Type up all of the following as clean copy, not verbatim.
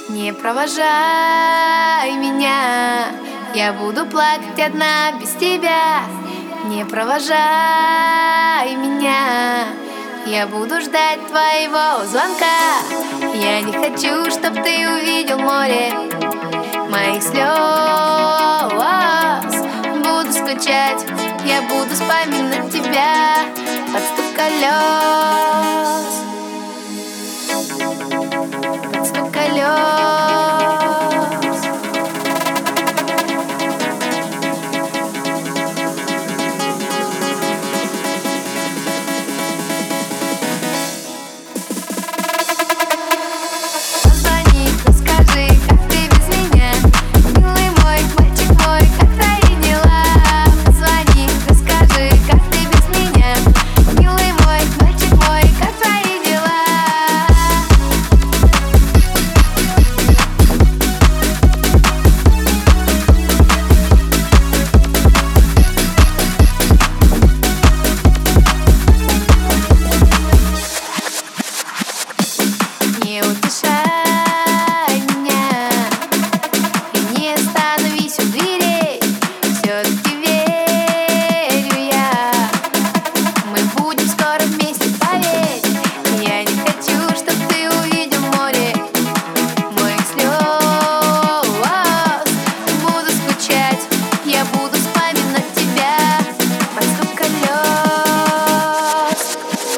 Не провожай меня, я буду плакать одна без тебя. Не провожай меня, я буду ждать твоего звонка. Я не хочу, чтоб ты увидел море моих слез. Буду скучать, я буду вспоминать тебя под стук колес. Под стук колес. Не утешай меня и не остановись у дверей. Все-таки верю я, мы будем скоро вместе, поверь. Я не хочу, чтоб ты увидел море моих слез. Буду скучать, я буду вспоминать тебя под стук колес.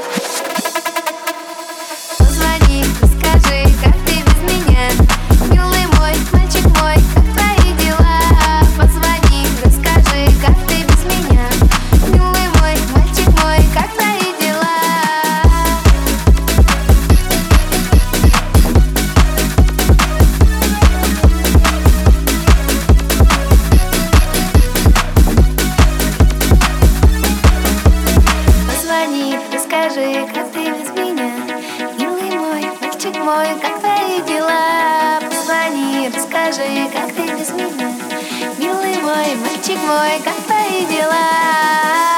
Позвони, расскажи, как ты без меня. Милый мой, мальчик мой, как твои дела? Позвони, расскажи, как ты без меня. Милый мой, мальчик мой, как твои дела? Позвони, расскажи, как ты без меня. Милый мой, мальчик мой, как твои дела? Позвони, расскажи, как ты без меня. Милый мой, мальчик мой, как твои дела?